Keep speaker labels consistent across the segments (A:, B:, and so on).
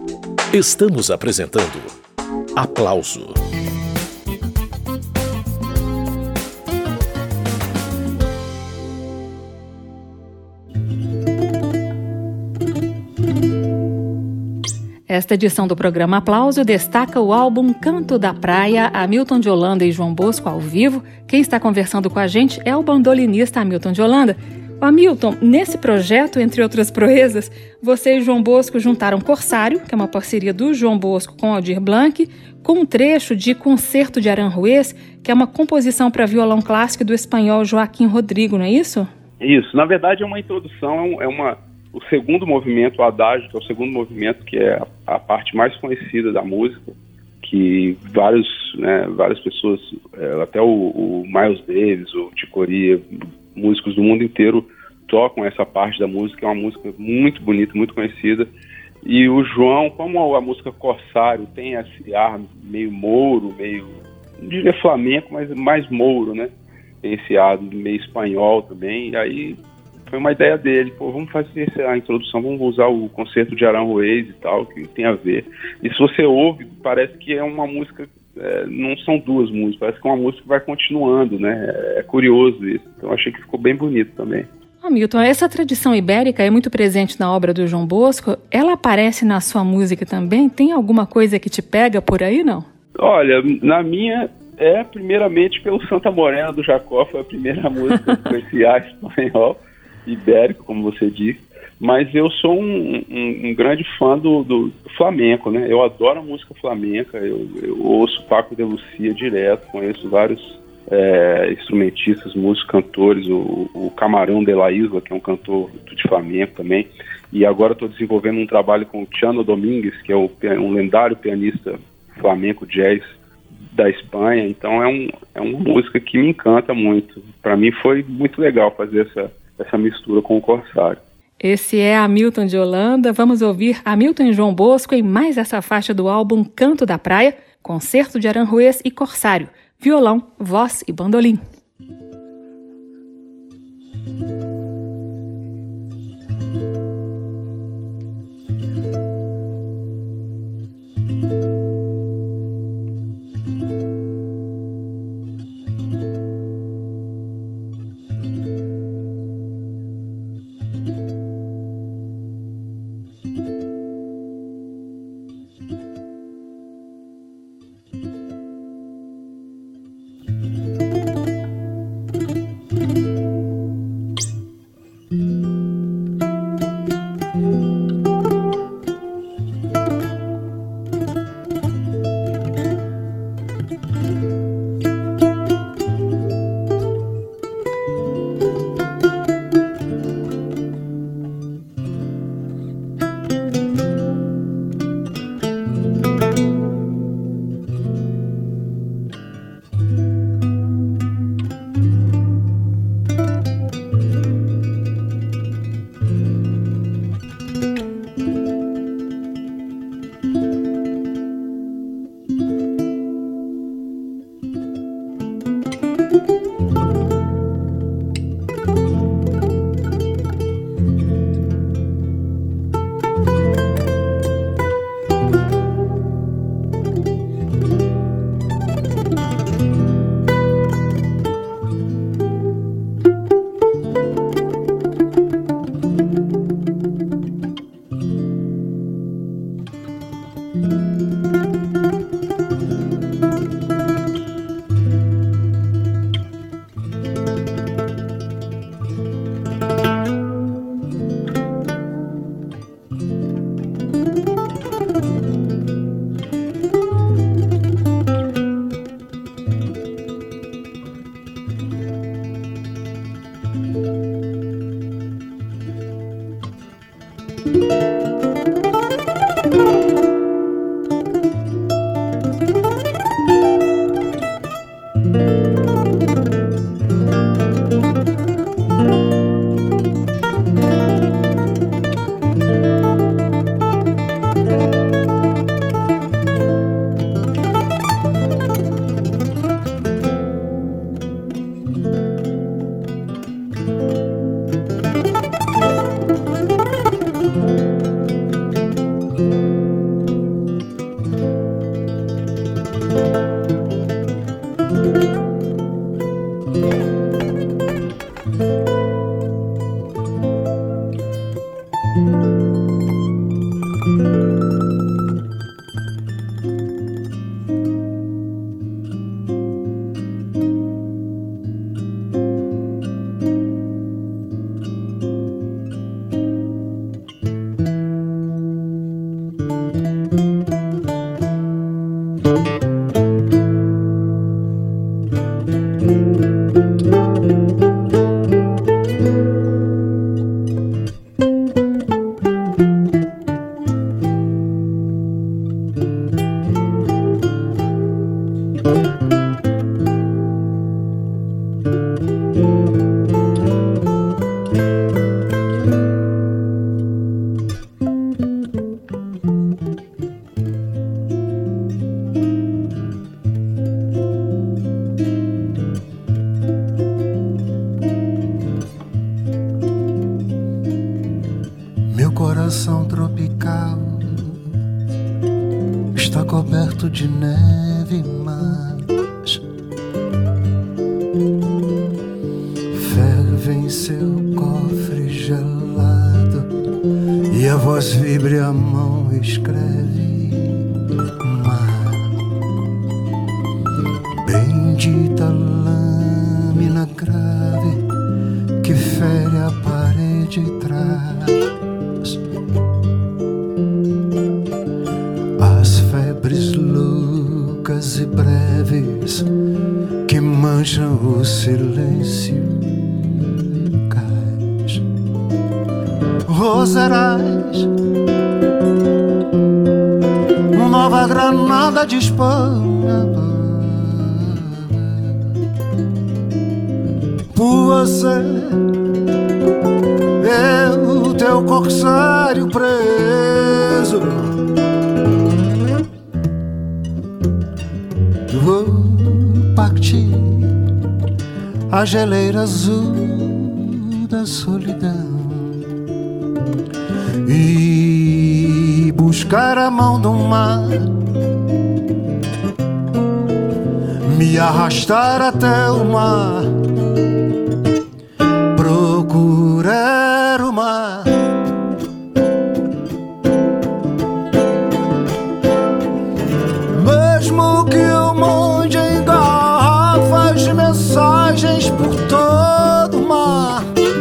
A: Estamos apresentando Aplauso.
B: Esta edição do programa Aplauso destaca o álbum Canto da Praia, Hamilton de Holanda e João Bosco ao vivo. Quem está conversando com a gente é o bandolinista Hamilton de Holanda. Hamilton, nesse projeto, entre outras proezas, você e João Bosco juntaram Corsário, que é uma parceria do João Bosco com Aldir Blanc, com um trecho de Concerto de Aranjuez, que é uma composição para violão clássico do espanhol Joaquim Rodrigo, não é isso?
C: Isso, na verdade é uma introdução, o segundo movimento, o adágio, que é o segundo movimento, que é a parte mais conhecida da música, que várias pessoas, até o Miles Davis, o Chick Corea, músicos do mundo inteiro tocam essa parte da música, é uma música muito bonita, muito conhecida. E o João, como a música Corsário tem esse ar meio mouro, meio, não diria flamenco, mas mais mouro, né? Tem esse ar meio espanhol também, e aí foi uma ideia dele, vamos fazer a introdução, vamos usar o concerto de Aranjuez e tal, que tem a ver. E se você ouve, parece que é uma música, não são duas músicas, parece que é uma música que vai continuando, né? É curioso isso, então achei que ficou bem bonito também.
B: Hamilton, essa tradição ibérica é muito presente na obra do João Bosco, ela aparece na sua música também? Tem alguma coisa que te pega por aí, não?
C: Olha, na minha... primeiramente pelo Santa Morena do Jacó, foi a primeira música com esse ar espanhol, ibérico, como você disse, mas eu sou um grande fã do flamenco, né? Eu adoro a música flamenca, eu ouço Paco de Lucia direto, conheço vários instrumentistas, músicos, cantores, o Camarão de la Isla, que é um cantor de flamenco também, e agora estou desenvolvendo um trabalho com o Chano Domingues, que é um lendário pianista flamenco jazz da Espanha, então é uma música que me encanta muito. Para mim foi muito legal fazer essa mistura com o Corsário.
B: Esse é Hamilton de Holanda. Vamos ouvir Hamilton e João Bosco em mais essa faixa do álbum Canto da Praia, Concerto de Aranjuez e Corsário, violão, voz e bandolim.
D: Coração tropical está coberto de neve, mas ferve em seu cofre gelado e a voz vibra e a mão escreve mar. Bendita lâmina grave que fere a parede e traz as febres loucas e breves que mancham o silêncio cais. Roserais, nova granada de Espanha, por você eu, teu corsário preso, vou partir a geleira azul da solidão e buscar a mão do mar, me arrastar até o mar, procurar o mar. Mesmo que eu mande em garrafas de mensagens por todo o mar,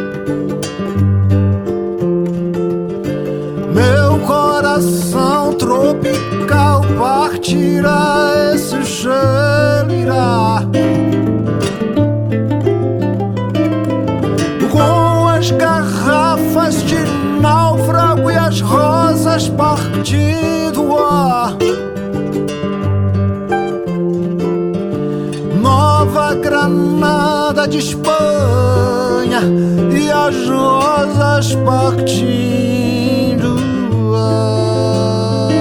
D: meu coração tropical partirá, esse gelo irá com as garrafas de náufrago e as rosas partindo o ar. Nova granada de Espanha e as rosas partindo o ar.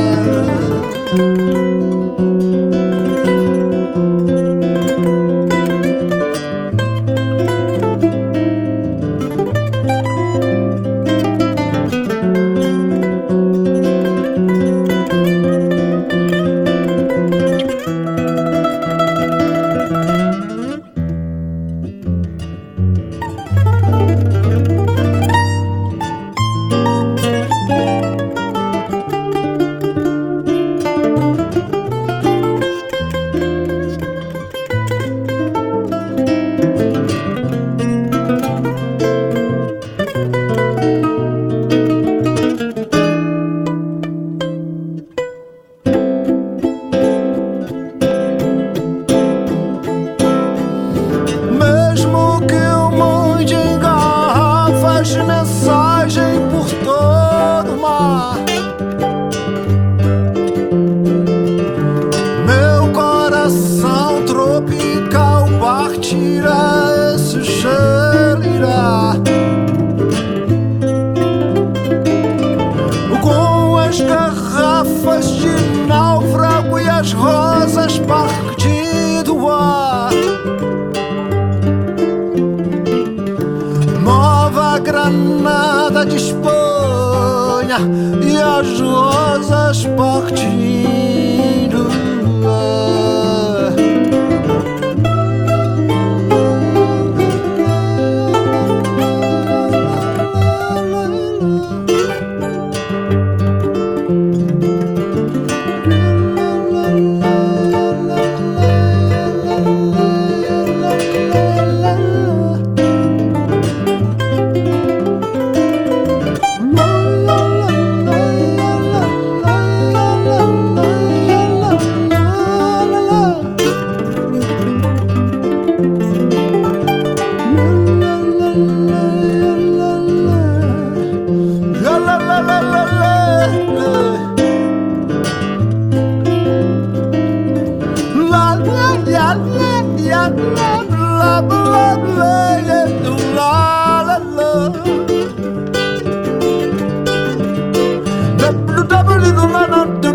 D: Granada de Espanha e as rosas partindo.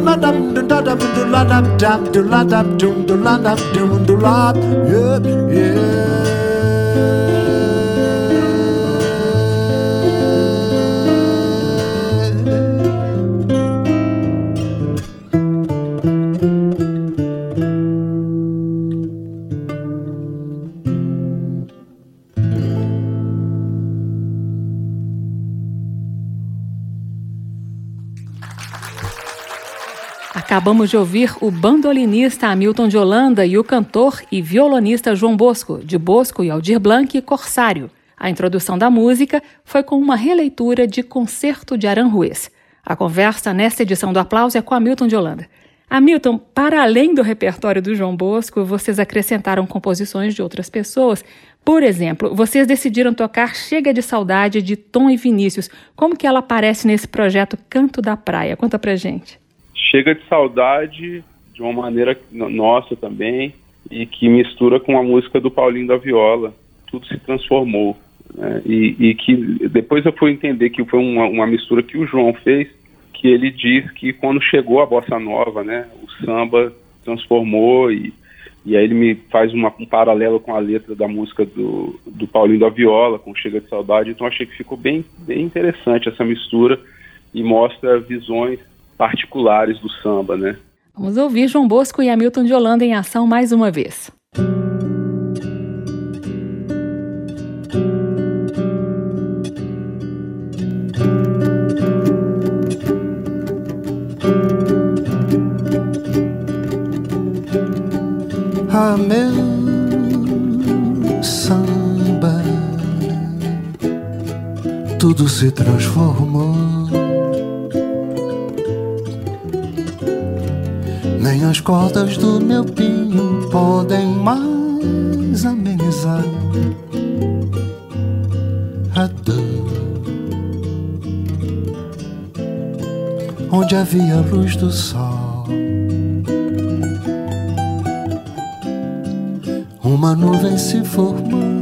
B: Acabamos de ouvir o bandolinista Hamilton de Holanda e o cantor e violonista João Bosco, de Bosco e Aldir Blanc e Corsário. A introdução da música foi com uma releitura de Concerto de Aranjuez. A conversa nesta edição do Aplauso é com Hamilton de Holanda. Hamilton, para além do repertório do João Bosco, vocês acrescentaram composições de outras pessoas. Por exemplo, vocês decidiram tocar Chega de Saudade, de Tom e Vinícius. Como que ela aparece nesse projeto Canto da Praia? Conta pra gente.
C: Chega de Saudade de uma maneira nossa também, e que mistura com a música do Paulinho da Viola. Tudo se transformou, né? E que depois eu fui entender que foi uma mistura que o João fez, que ele diz que quando chegou a Bossa Nova, né, o samba transformou, e aí ele me faz um paralelo com a letra da música do Paulinho da Viola, com Chega de Saudade. Então achei que ficou bem interessante essa mistura e mostra visões particulares do samba, né?
B: Vamos ouvir João Bosco e Hamilton de Holanda em ação mais uma vez.
D: Ah, meu samba, tudo se transformou. Nem as cordas do meu pinho podem mais amenizar a dor. Onde havia a luz do sol, uma nuvem se formou.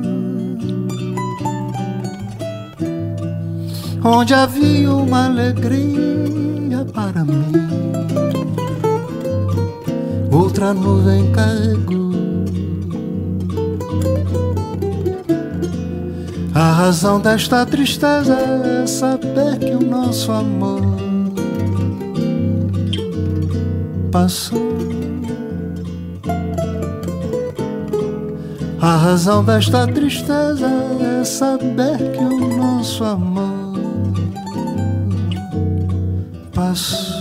D: Onde havia uma alegria para mim, outra nuvem carregou. A razão desta tristeza é saber que o nosso amor passou. A razão desta tristeza é saber que o nosso amor passou.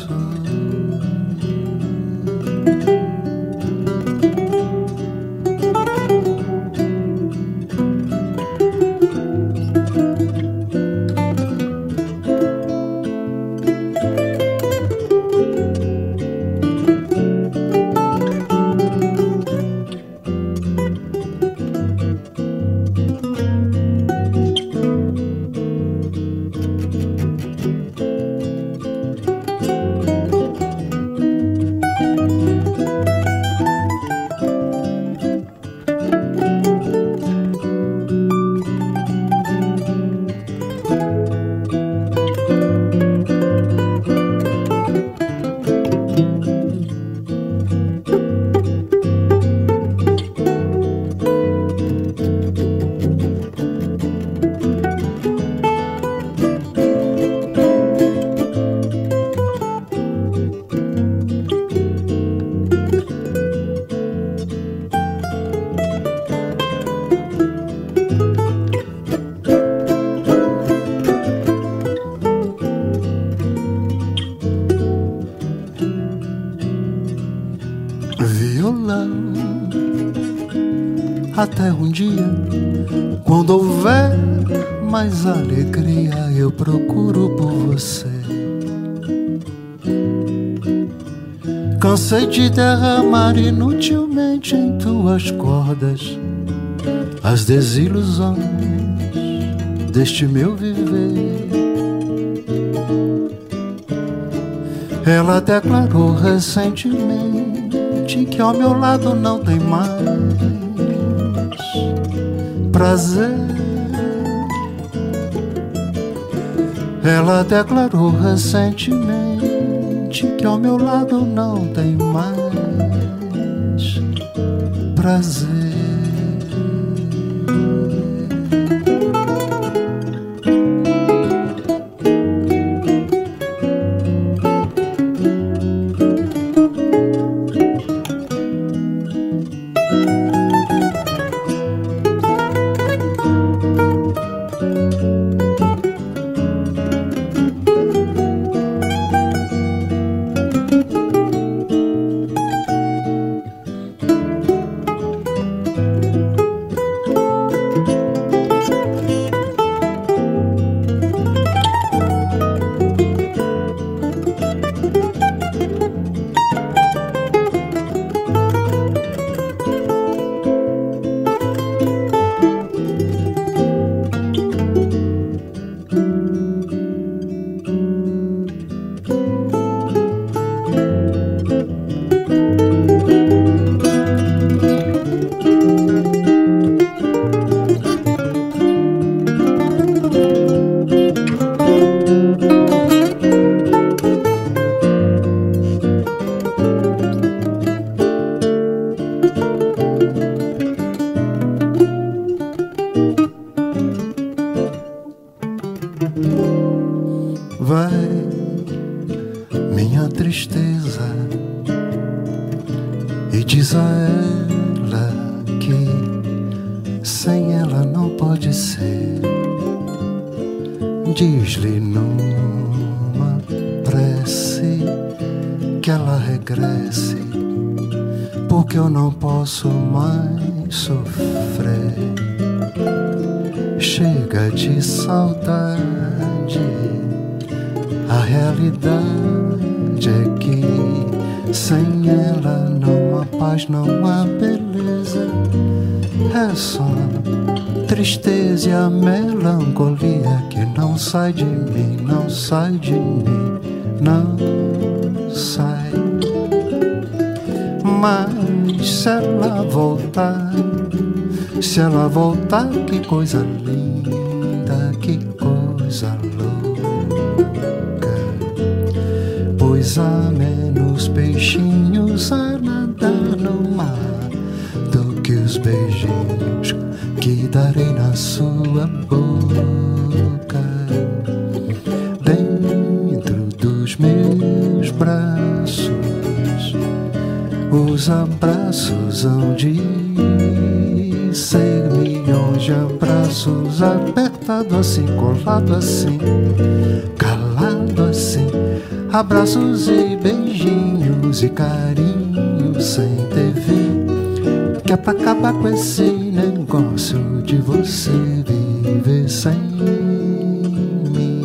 D: Até um dia, quando houver mais alegria, eu procuro por você. Cansei de derramar inutilmente em tuas cordas as desilusões deste meu viver. Ela declarou recentemente que ao meu lado não tem mais prazer. Ela declarou recentemente gente que ao meu lado não tem mais prazer. Diz-lhe numa prece que ela regresse, porque eu não posso mais sofrer. Chega de saudade, a realidade é que sem ela não há paz, não há beleza. É só tristeza e a melancolia que não sai de mim, não sai de mim, não sai. Mas se ela voltar, que coisa linda, que coisa louca. Pois há menos peixinhos a nadar no mar do que os beijinhos que darei na sua boca. Dentro dos meus braços, os abraços hão de ser milhões de abraços, apertado assim, colado assim, calado assim, abraços e beijinhos e carinhos sem ter fim. Que é pra acabar com esse negócio de você viver sem mim.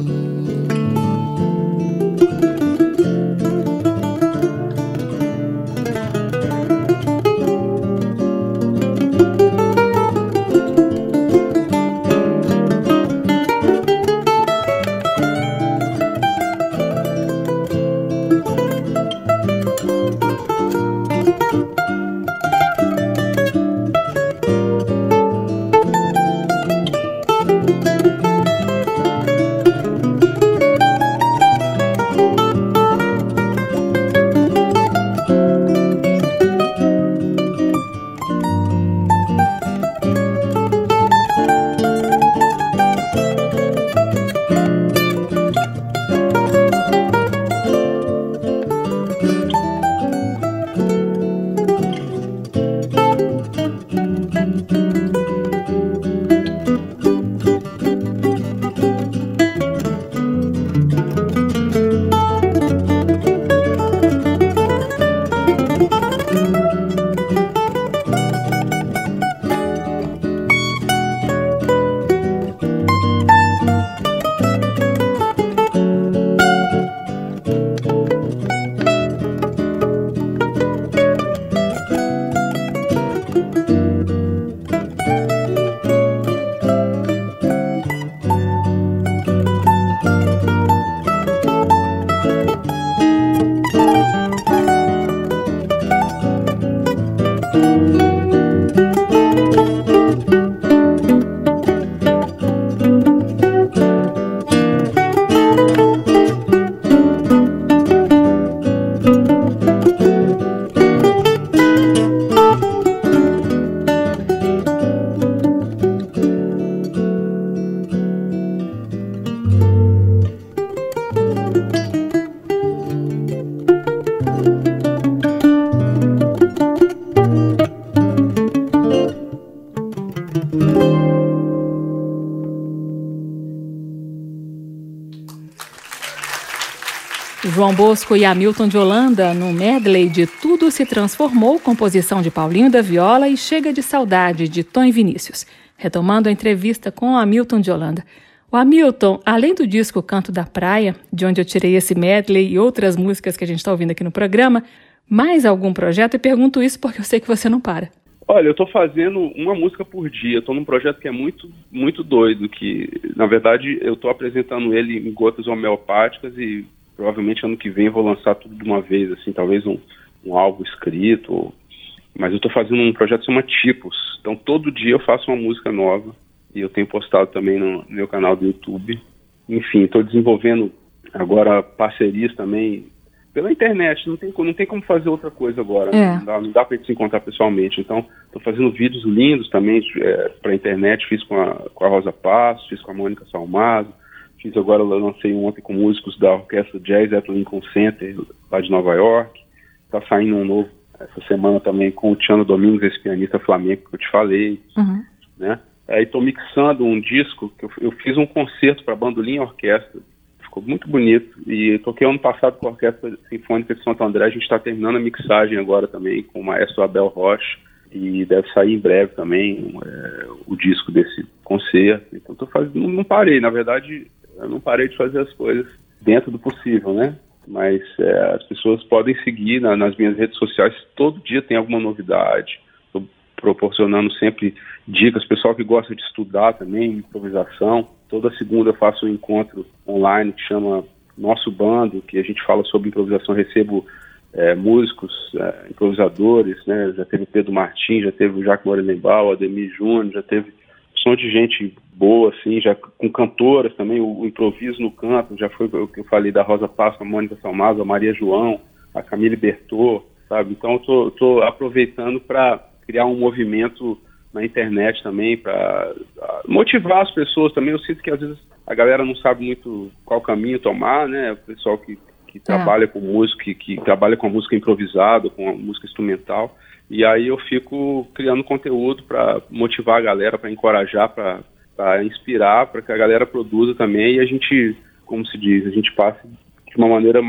B: João Bosco e Hamilton de Holanda no medley de Tudo Se Transformou, composição de Paulinho da Viola e Chega de Saudade, de Tom e Vinícius. Retomando a entrevista com Hamilton de Holanda. O Hamilton, além do disco Canto da Praia, de onde eu tirei esse medley e outras músicas que a gente está ouvindo aqui no programa, mais algum projeto? E pergunto isso porque eu sei que você não para.
C: Olha, eu estou fazendo uma música por dia. Estou num projeto que é muito, muito doido, que, na verdade, eu estou apresentando ele em gotas homeopáticas e provavelmente ano que vem eu vou lançar tudo de uma vez, assim, talvez um álbum escrito. Mas eu estou fazendo um projeto que se chama Tipos. Então, todo dia eu faço uma música nova e eu tenho postado também no meu canal do YouTube. Enfim, estou desenvolvendo agora parcerias também pela internet, não tem como fazer outra coisa agora, não dá para a gente se encontrar pessoalmente, então estou fazendo vídeos lindos também para a internet, fiz com a Rosa Passo, fiz com a Mônica Salmazo, eu lancei ontem com músicos da Orquestra Jazz at Lincoln Center, lá de Nova York, está saindo um novo essa semana também com o Tiano Domingos, esse pianista flamenco que eu te falei, né? Aí estou mixando um disco, que eu fiz um concerto para bandolim e orquestra, ficou muito bonito, e toquei ano passado com a Orquestra Sinfônica de Santo André. A gente está terminando a mixagem agora também com o maestro Abel Rocha, e deve sair em breve também o disco desse concerto. Então estou fazendo, não parei, na verdade eu não parei de fazer as coisas dentro do possível, né? Mas as pessoas podem seguir nas minhas redes sociais, todo dia tem alguma novidade, estou proporcionando sempre dicas, pessoal que gosta de estudar também, improvisação. Toda segunda eu faço um encontro online que chama Nosso Bando, que a gente fala sobre improvisação, recebo músicos, improvisadores, né? Já teve o Pedro Martins, já teve o Jacques Morelenbaum, o Ademir Júnior, já teve um som de gente boa, assim, já com cantoras também, o improviso no canto, já foi o que eu falei da Rosa Passo, a Mônica Salmazo, a Maria João, a Camille Bertot, sabe? Então eu tô aproveitando para criar um movimento na internet também, para motivar as pessoas também. Eu sinto que às vezes a galera não sabe muito qual caminho tomar, né? O pessoal que trabalha com música, que trabalha com a música improvisada, com a música instrumental, e aí eu fico criando conteúdo para motivar a galera, para encorajar, para inspirar, para que a galera produza também, e a gente, como se diz, a gente passe de uma maneira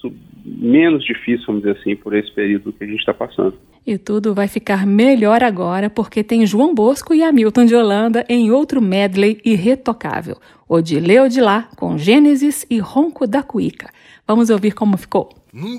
C: menos difícil, vamos dizer assim, por esse período que a gente está passando.
B: E tudo vai ficar melhor agora porque tem João Bosco e Hamilton de Holanda em outro medley irretocável. Odileu de Lá, com Gênesis e Ronco da Cuíca. Vamos ouvir como ficou.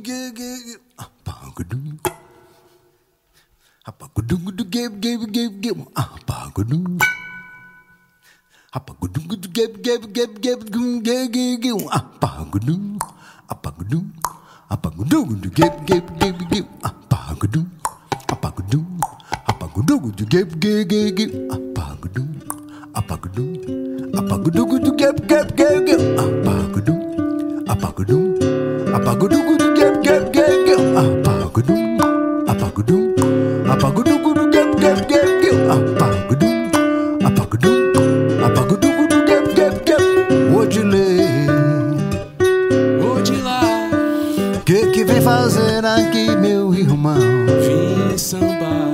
D: Que vem fazer aqui, meu irmão?
E: Vim sambar.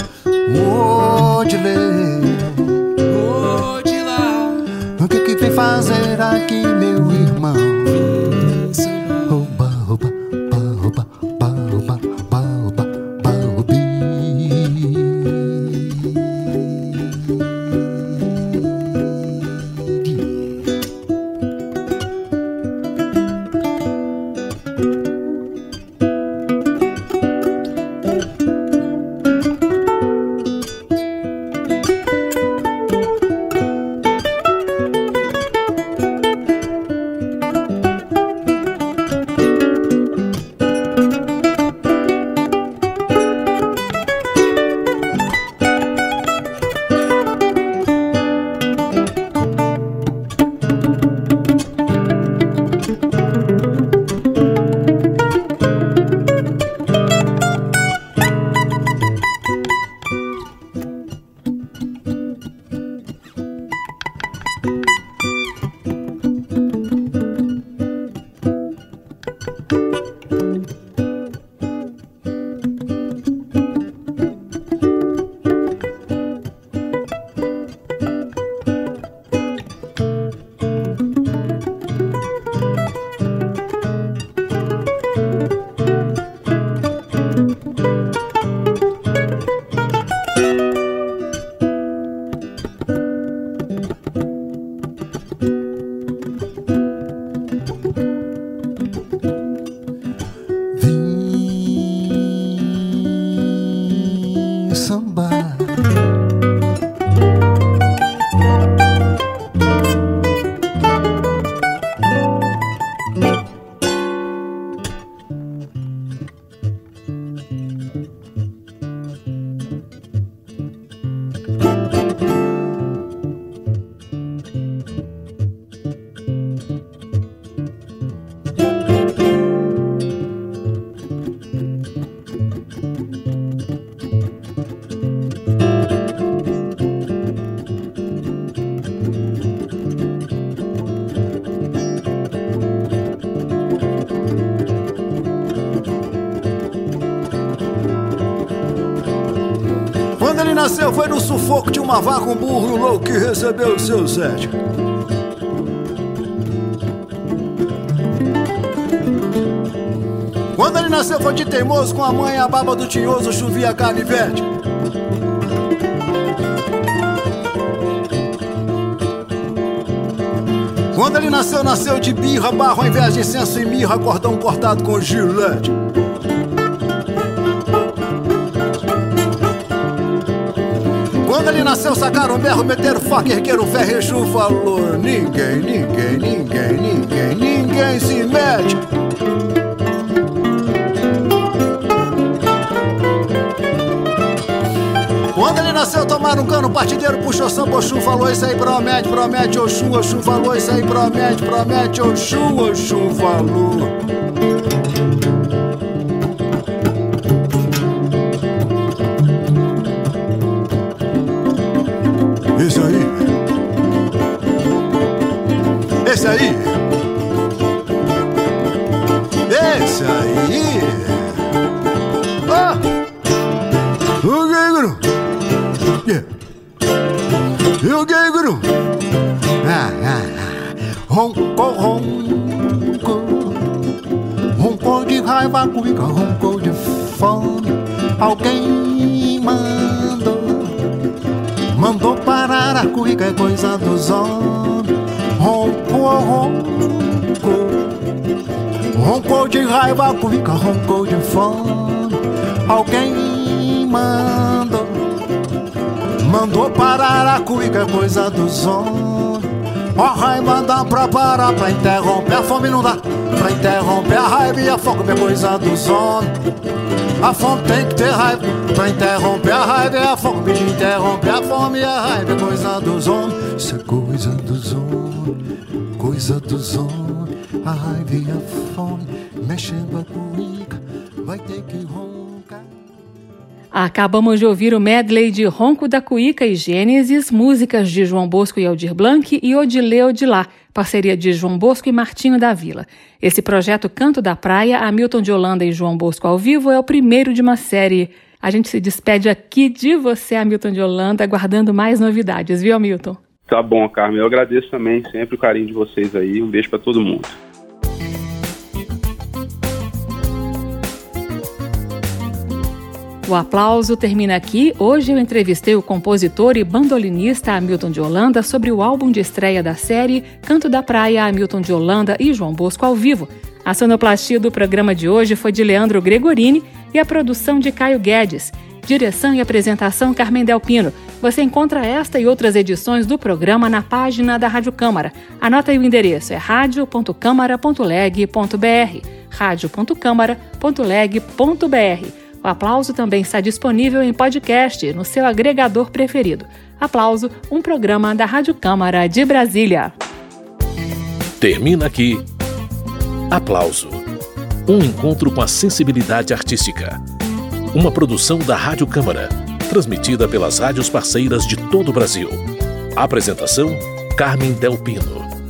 D: Odilei,
E: Odilá.
D: o que vem fazer aqui, meu irmão?
E: Vim sambar.
D: Oba, oba, oba, oba, oba, oba, oba, obi.
F: ele nasceu foi no sufoco de uma vaca, um burro e um louco que recebeu o seu Zé. Quando ele nasceu foi de teimoso, com a mãe a baba do tinhoso, chovia canivete. Quando ele nasceu, nasceu de birra, barro ao invés de incenso e mirra, cordão cortado com gilete. Quando ele nasceu, sacaram berro, meteram faca, ergueram ferro, Exu falou: ninguém, ninguém, ninguém, ninguém, ninguém se mete. Quando ele nasceu, tomaram um cano, partideiro puxou samba, Oxum falou: isso aí promete, promete, Oxum, Oxum falou: isso aí promete, promete, Oxum, Oxum falou. Esse aí, esse aí, esse aí, ah, o Gregor, e o Gregor, roncou, roncou de raiva, cuica, roncou de fome, alguém mandou parar a cuica, é coisa dos homens. Roncou, roncou, roncou de raiva, a cuica, roncou de fome. Alguém mandou parar a cuica, é coisa dos homens. A raiva dá pra parar, pra interromper a fome não dá. Pra interromper a raiva e a fome é coisa dos homens. A fome tem que ter raiva, pra interromper a raiva e a fome. De interromper a fome e a raiva é coisa dos homens. Isso é coisa dos homens, coisa dos homens. A raiva e a fome, mexendo a cuica, vai ter que roncar.
B: Acabamos de ouvir o medley de Ronco da Cuíca e Gênesis, músicas de João Bosco e Aldir Blanc e Odilê Odilá, parceria de João Bosco e Martinho da Vila. Esse projeto Canto da Praia, Hamilton de Holanda e João Bosco ao vivo, é o primeiro de uma série. A gente se despede aqui de você, Hamilton de Holanda, aguardando mais novidades, viu, Hamilton?
C: Tá bom, Carmen. Eu agradeço também sempre o carinho de vocês aí. Um beijo para todo mundo.
B: O aplauso termina aqui. Hoje eu entrevistei o compositor e bandolinista Hamilton de Holanda sobre o álbum de estreia da série Canto da Praia, Hamilton de Holanda e João Bosco ao vivo. A sonoplastia do programa de hoje foi de Leandro Gregorini e a produção de Caio Guedes. Direção e apresentação Carmen Del Pino. Você encontra esta e outras edições do programa na página da Rádio Câmara. Anota aí o endereço, é radio.câmara.leg.br, radio.câmara.leg.br. O Aplauso também está disponível em podcast no seu agregador preferido. Aplauso, um programa da Rádio Câmara de Brasília.
A: Termina aqui Aplauso, um encontro com a sensibilidade artística. Uma produção da Rádio Câmara, transmitida pelas rádios parceiras de todo o Brasil. Apresentação, Carmen Del Pino.